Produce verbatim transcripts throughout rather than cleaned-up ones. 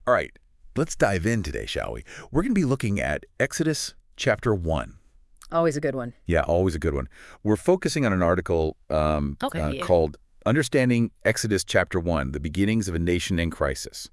All right, let's dive in today, shall we? We're going to be looking at Exodus chapter one. Always a good one. Yeah, always a good one. We're focusing on an article um, Okay, uh, yeah. called Understanding Exodus chapter one, The Beginnings of a Nation in Crisis.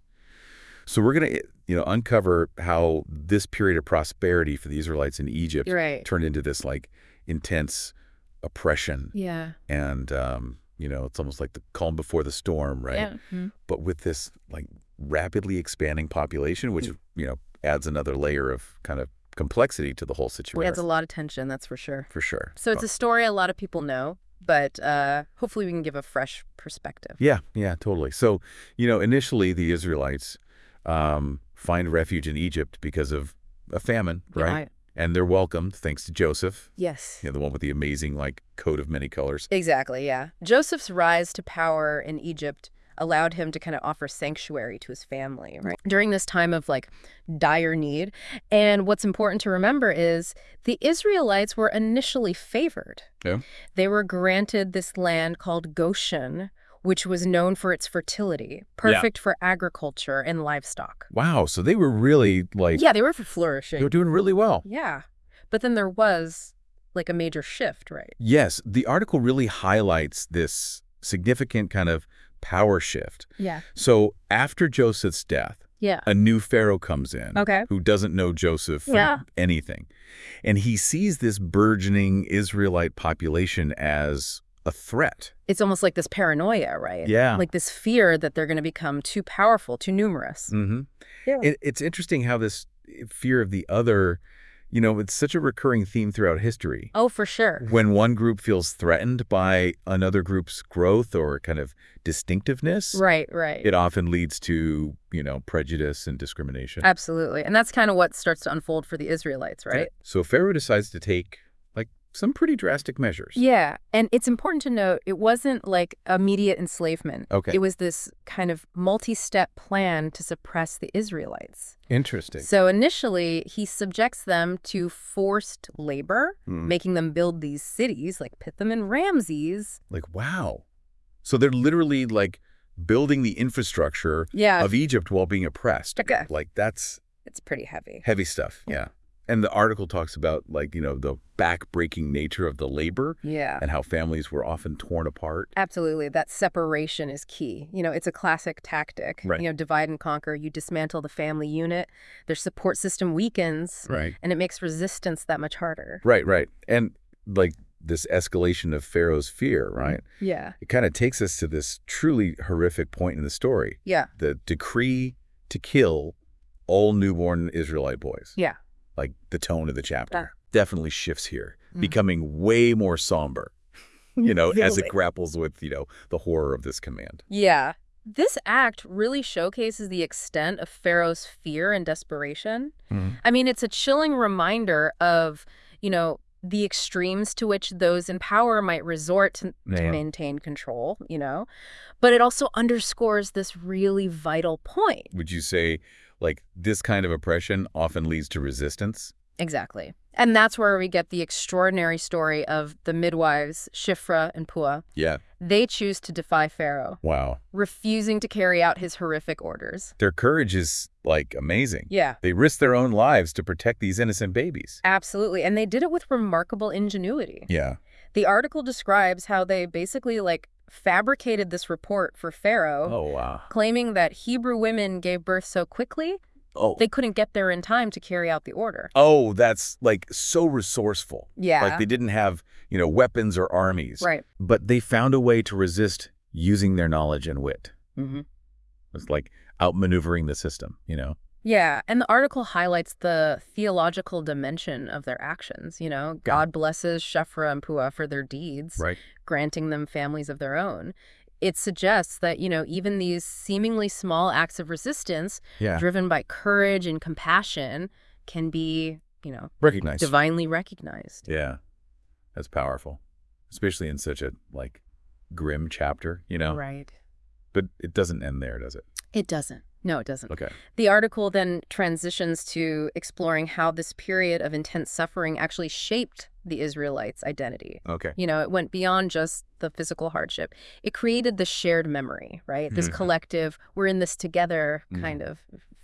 So we're going to you know, uncover how this period of prosperity for the Israelites in Egypt Right. turned into this like intense oppression. Yeah. And, um, you know, it's almost like the calm before the storm, right? Yeah. Mhm. But with this like rapidly expanding population, which, you know, adds another layer of kind of complexity to the whole It situation. adds a lot of tension, that's for sure. For sure. So it's a story a lot of people know, but uh, hopefully we can give a fresh perspective. Yeah, yeah, totally. So, you know, initially the Israelites um, find refuge in Egypt because of a famine, Yeah, right? I- And they're welcomed thanks to Joseph, Yes. you know, the one with the amazing like coat of many colors. Exactly, yeah. Joseph's rise to power in Egypt allowed him to kind of offer sanctuary to his family, right? During this time of like dire need. And what's important to remember is the Israelites were initially favored. Yeah. They were granted this land called Goshen, which was known for its fertility, perfect for agriculture and livestock. Wow, so they were really like, Yeah, they were for they flourishing. were doing really well. Yeah. But then there was like a major shift, right? Yes, the article really highlights this significant kind of power shift. Yeah. So after Joseph's death, Yeah. a new pharaoh comes in Okay. who doesn't know Joseph from Yeah. anything. And he sees this burgeoning Israelite population as a threat. It's almost like this paranoia, right? Yeah. Like this fear that they're going to become too powerful, too numerous. Mm-hmm. Yeah. It, it's interesting how this fear of the other, you know, it's such a recurring theme throughout history. Oh, for sure. When one group feels threatened by another group's growth or kind of distinctiveness, Right, right. it often leads to, you know, prejudice and discrimination. Absolutely. And that's kind of what starts to unfold for the Israelites, right? So Pharaoh decides to take like some pretty drastic measures. Yeah. And it's important to note it wasn't like immediate enslavement. Okay. It was this kind of multi-step plan to suppress the Israelites. Interesting. So initially, he subjects them to forced labor, Hmm. making them build these cities like Pithom and Ramses. Like, wow. So they're literally like building the infrastructure Yeah. of Egypt while being oppressed. Okay. Like that's It's pretty heavy. heavy stuff. Yeah. And the article talks about like, you know, the back-breaking nature of the labor Yeah. and how families were often torn apart. Absolutely. That separation is key. You know, it's a classic tactic. Right. You know, divide and conquer. You dismantle the family unit. Their support system weakens. Right. And it makes resistance that much harder. Right, right. And like this escalation of Pharaoh's fear, right? Yeah. It kind of takes us to this truly horrific point in the story. Yeah. The decree to kill all newborn Israelite boys. Yeah. Like the tone of the chapter That- definitely shifts here, Mm. becoming way more somber, you know, as it Really? grapples with, you know, the horror of this command. Yeah. This act really showcases the extent of Pharaoh's fear and desperation. I mean, it's a chilling reminder of, you know, the extremes to which those in power might resort to, to Man. maintain control, you know. But it also underscores this really vital point. Would you say, like, this kind of oppression often leads to resistance? Exactly. And that's where we get the extraordinary story of the midwives, Shifra and Puah. Yeah. They choose to defy Pharaoh, Wow. refusing to carry out his horrific orders. Their courage is, like, amazing. Yeah. They risk their own lives to protect these innocent babies. Absolutely. And they did it with remarkable ingenuity. Yeah. The article describes how they basically like fabricated this report for Pharaoh, Oh, wow. claiming that Hebrew women gave birth so quickly, Oh. they couldn't get there in time to carry out the order. Oh, that's, like, so resourceful. Yeah. Like, they didn't have, you know, weapons or armies. Right. But they found a way to resist using their knowledge and wit. Mm-hmm. It's like outmaneuvering the system, you know? Yeah, and the article highlights the theological dimension of their actions, you know. God blesses Shephrah and Puah for their deeds, Right. granting them families of their own. It suggests that, you know, even these seemingly small acts of resistance, Yeah. driven by courage and compassion, can be, you know, Recognize. divinely recognized. Yeah. That's powerful. Especially in such a, like, grim chapter, you know? Right. But it doesn't end there, does it? It doesn't. No, it doesn't. Okay. The article then transitions to exploring how this period of intense suffering actually shaped the Israelites' identity. Okay. You know, it went beyond just the physical hardship. It created the shared memory, right? This Mhm. collective, we're in this together Mhm. kind of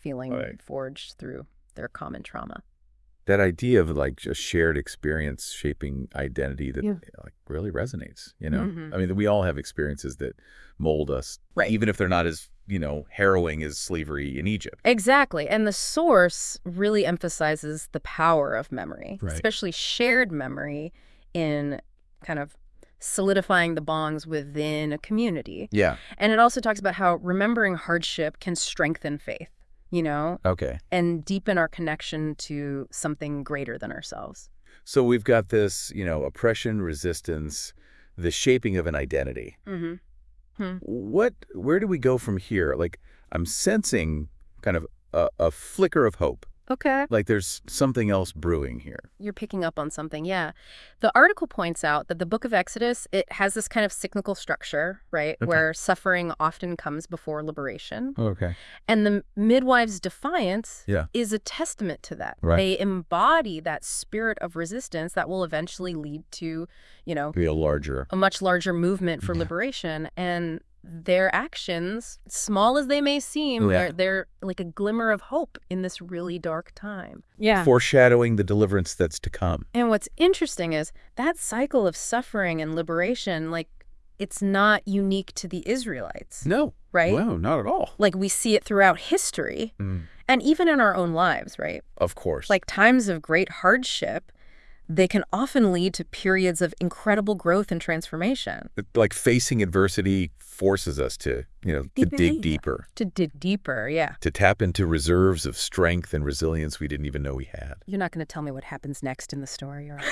feeling Right. forged through their common trauma. That idea of like just shared experience shaping identity that Yeah. like really resonates, you know? Mhm. I mean, we all have experiences that mold us, Right. even if they're not as, you know, harrowing as slavery in Egypt. Exactly. And the source really emphasizes the power of memory, Right. especially shared memory in kind of solidifying the bonds within a community. Yeah. And it also talks about how remembering hardship can strengthen faith, you know, Okay. and deepen our connection to something greater than ourselves. So we've got this, you know, oppression, resistance, the shaping of an identity. Mm-hmm. Hmm. What, where do we go from here? Like, I'm sensing kind of a, a flicker of hope. Okay. Like there's something else brewing here. You're picking up on something, yeah. The article points out that the book of Exodus, it has this kind of cyclical structure, right, Okay. where suffering often comes before liberation. Okay. And the midwives' defiance Yeah. is a testament to that. Right. They embody that spirit of resistance that will eventually lead to, you know, Be a larger. a much larger movement for Yeah. liberation. And their actions, small as they may seem, Oh, yeah. they're, they're like a glimmer of hope in this really dark time. Yeah. Foreshadowing the deliverance that's to come. And what's interesting is that cycle of suffering and liberation, like, it's not unique to the Israelites, No. right? No, not at all. Like, we see it throughout history Mm. and even in our own lives, right? Of course. Like, times of great hardship, they can often lead to periods of incredible growth and transformation. like facing adversity forces us to, you know, to Deeper dig deeper. deeper, To dig deeper, yeah. to tap into reserves of strength and resilience we didn't even know we had. You're not going to tell me what happens next in the story, right?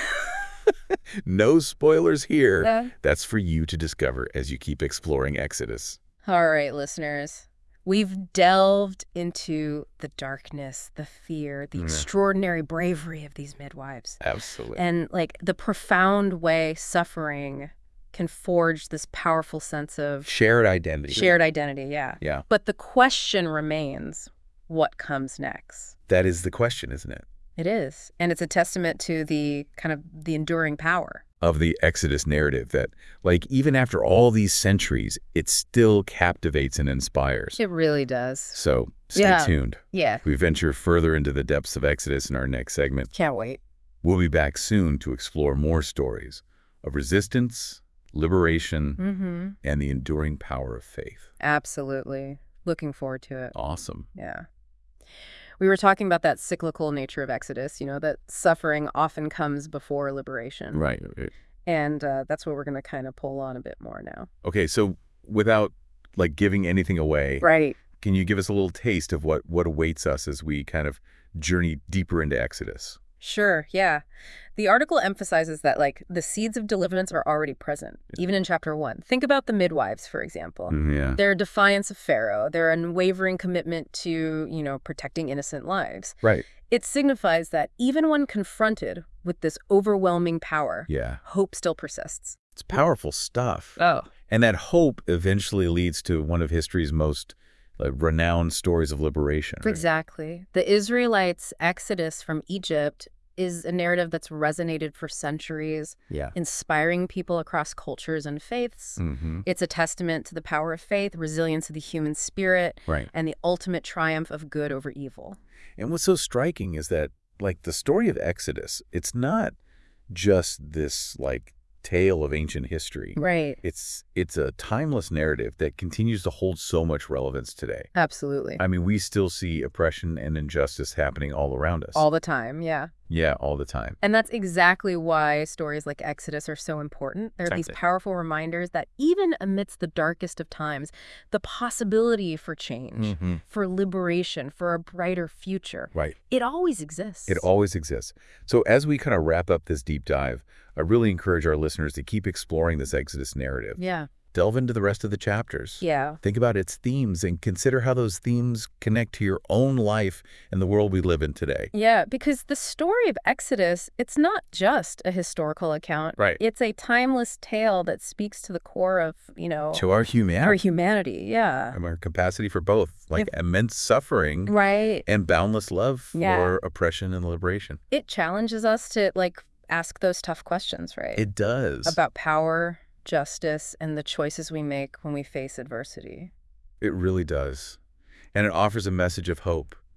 No spoilers here. Uh, That's for you to discover as you keep exploring Exodus. All right, listeners. We've delved into the darkness, the fear, the Yeah. extraordinary bravery of these midwives. Absolutely. And like the profound way suffering can forge this powerful sense of Shared identity. shared identity, yeah. Yeah. But the question remains, what comes next? That is the question, isn't it? It is. And it's a testament to the kind of the enduring power. Of the Exodus narrative that, like, even after all these centuries, it still captivates and inspires. It really does. So stay Yeah. tuned. Yeah. We venture further into the depths of Exodus in our next segment. Can't wait. We'll be back soon to explore more stories of resistance, liberation, Mm-hmm. and the enduring power of faith. Absolutely. Looking forward to it. Awesome. Yeah. We were talking about that cyclical nature of Exodus, you know, that suffering often comes before liberation. Right. And uh, that's what we're going to kind of pull on a bit more now. Okay, so without, like, giving anything away, Right. can you give us a little taste of what, what awaits us as we kind of journey deeper into Exodus? Sure, yeah. The article emphasizes that, like, the seeds of deliverance are already present, even in chapter one. Think about the midwives, for example. Mm, yeah. Their defiance of Pharaoh, their unwavering commitment to, you know, protecting innocent lives. Right. It signifies that even when confronted with this overwhelming power, Yeah. hope still persists. It's powerful stuff. Oh. And that hope eventually leads to one of history's most like, renowned stories of liberation. Right? Exactly. The Israelites' exodus from Egypt is a narrative that's resonated for centuries, Yeah. inspiring people across cultures and faiths. Mm-hmm. It's a testament to the power of faith, resilience of the human spirit, Right. and the ultimate triumph of good over evil. And what's so striking is that, like, the story of Exodus, it's not just this, like, tale of ancient history. Right. It's it's a timeless narrative that continues to hold so much relevance today. Absolutely. I mean, we still see oppression and injustice happening all around us. All the time, yeah. yeah, all the time. And that's exactly why stories like Exodus are so important. They're these Exactly. powerful reminders that even amidst the darkest of times, the possibility for change, Mm-hmm. for liberation, for a brighter future, Right. it always exists. It always exists. So as we kind of wrap up this deep dive, I really encourage our listeners to keep exploring this Exodus narrative. Yeah. Delve into the rest of the chapters. Yeah. Think about its themes and consider how those themes connect to your own life and the world we live in today. Yeah, because the story of Exodus, it's not just a historical account. Right. It's a timeless tale that speaks to the core of, you know, To our our humanity humanity. Yeah. and our capacity for both, like If- immense suffering Right. and boundless love Yeah. for oppression and liberation. It challenges us to, like, ask those tough questions, right? It does. About power, justice, and the choices we make when we face adversity. It really does. And it offers a message of hope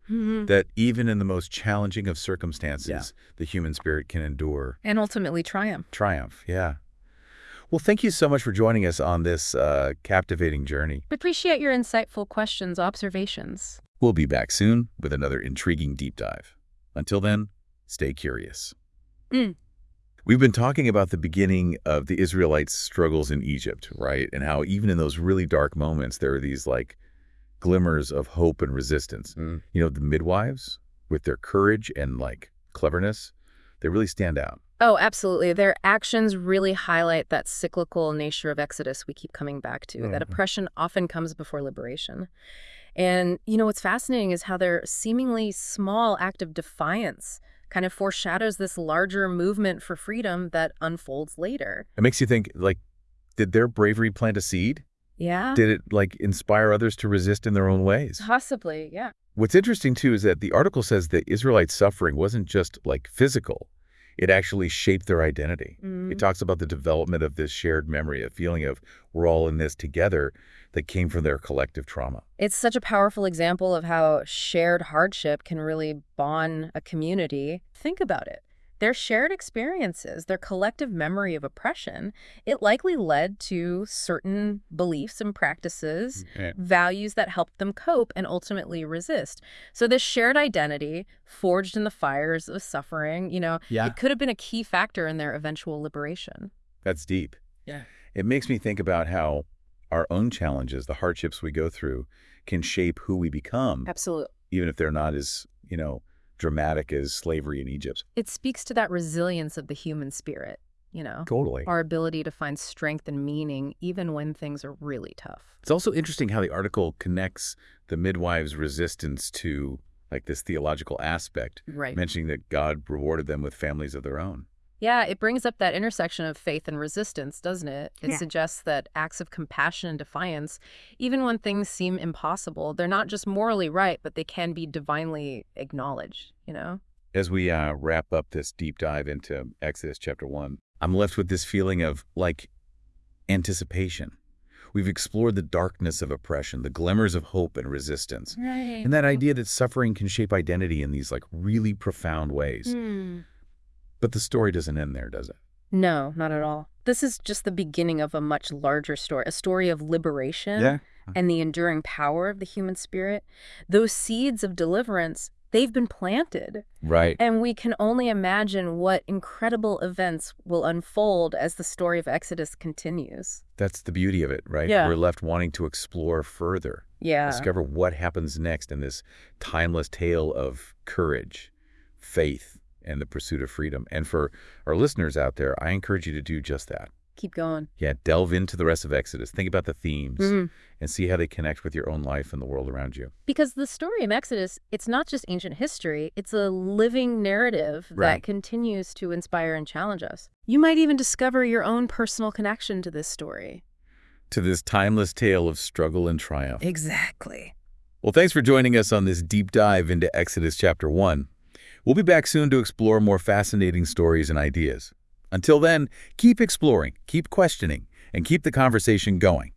Mhm. that even in the most challenging of circumstances, Yeah. the human spirit can endure And ultimately triumph. triumph. Yeah. Well, thank you so much for joining us on this uh, captivating journey. Appreciate your insightful questions, observations. We'll be back soon with another intriguing deep dive. Until then, stay curious. Mm. We've been talking about the beginning of the Israelites' struggles in Egypt, right? And how even in those really dark moments, there are these like glimmers of hope and resistance. Mm. You know, the midwives, with their courage and like cleverness, they really stand out. Oh, absolutely. Their actions really highlight that cyclical nature of Exodus we keep coming back to, that Mhm. oppression often comes before liberation. And, you know, what's fascinating is how their seemingly small act of defiance kind of foreshadows this larger movement for freedom that unfolds later. It makes you think, like, did their bravery plant a seed? Yeah? Did it, like, inspire others to resist in their own ways? Possibly, yeah. What's interesting, too, is that the article says the Israelites' suffering wasn't just, like, physical. It actually shaped their identity. Mm. It talks about the development of this shared memory, a feeling of we're all in this together that came from their collective trauma. It's such a powerful example of how shared hardship can really bond a community. Think about it. Their shared experiences, their collective memory of oppression, it likely led to certain beliefs and practices, Yeah. values that helped them cope and ultimately resist. So this shared identity, forged in the fires of suffering, you know, Yeah. it could have been a key factor in their eventual liberation. That's deep. Yeah. It makes me think about how our own challenges, the hardships we go through, can shape who we become, Absolutely. even if they're not as, you know, dramatic as slavery in Egypt. It speaks to that resilience of the human spirit, you know, Totally. our ability to find strength and meaning even when things are really tough. It's also interesting how the article connects the midwives' resistance to, like, this theological aspect, Right. mentioning that God rewarded them with families of their own. Yeah, it brings up that intersection of faith and resistance, doesn't it? It Yeah. suggests that acts of compassion and defiance, even when things seem impossible, they're not just morally right, but they can be divinely acknowledged, you know? As we uh, wrap up this deep dive into Exodus chapter one, I'm left with this feeling of, like, anticipation. We've explored the darkness of oppression, the glimmers of hope and resistance, Right. and that idea that suffering can shape identity in these, like, really profound ways. Hmm. But the story doesn't end there, does it? No, not at all. This is just the beginning of a much larger story, a story of liberation and the enduring power of the human spirit. Those seeds of deliverance, they've been planted. Right. And we can only imagine what incredible events will unfold as the story of Exodus continues. That's the beauty of it, right? Yeah. We're left wanting to explore further, Yeah. discover what happens next in this timeless tale of courage, faith, and the pursuit of freedom. And for our listeners out there, I encourage you to do just that. Keep going. Yeah, delve into the rest of Exodus. Think about the themes Mhm. and see how they connect with your own life and the world around you. Because the story of Exodus, it's not just ancient history, it's a living narrative that Right. continues to inspire and challenge us. You might even discover your own personal connection to this story. To this timeless tale of struggle and triumph. Exactly. Well, thanks for joining us on this deep dive into Exodus chapter one. We'll be back soon to explore more fascinating stories and ideas. Until then, keep exploring, keep questioning, and keep the conversation going.